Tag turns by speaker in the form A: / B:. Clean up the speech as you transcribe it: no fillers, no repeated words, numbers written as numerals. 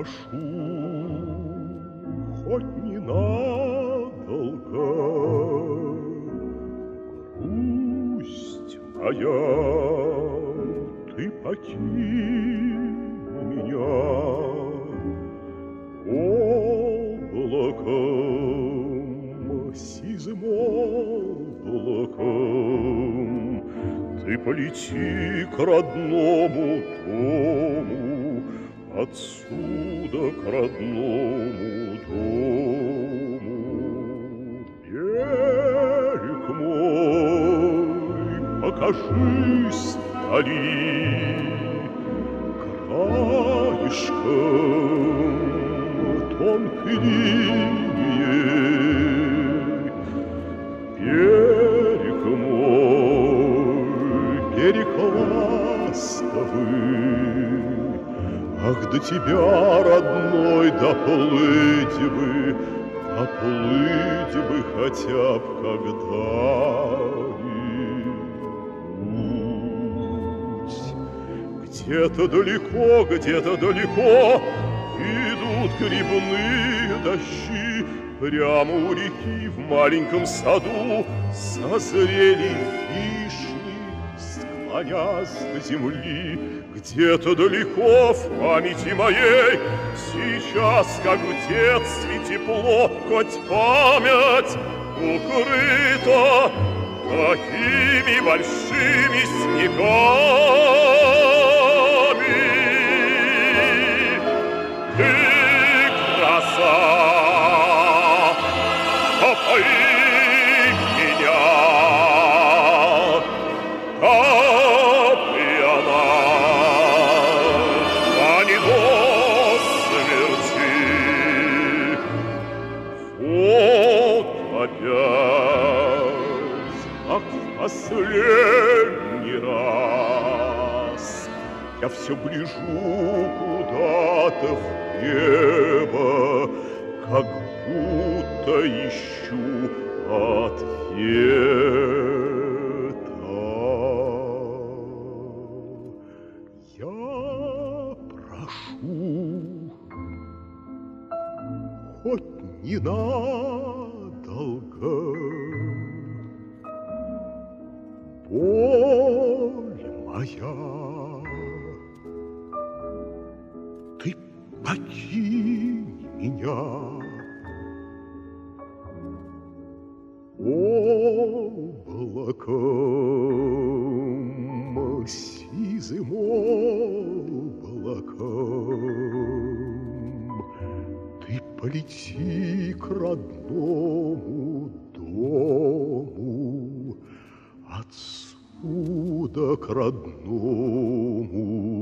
A: прошу, хоть ненадолго, грусть моя, ты покинь меня облаком, сизым облаком. Ты полети к родному дому, отсюда к родному дому. Берег мой, покажись вдали, краешком тонкой линией. Берег мой, берег ласковый, ах, до тебя, родной, доплыть бы хотя б когда-нибудь. Где-то далеко идут грибные дожди, прямо у реки в маленьком саду созрели вишни, склонясь до земли. Где-то далеко в памяти моей сейчас, как в детстве, тепло, хоть память укрыта такими большими снегами. Ты краса, опои меня, капли она, а не до смерти. Вот опять, как в последний раз, я все ближу куда-то в небо, как будто ищу ответа. Я прошу, хоть ненадолго, боль моя, ты покинь меня облаком, сизым облаком. Ты полети к родному дому, отсюда к родному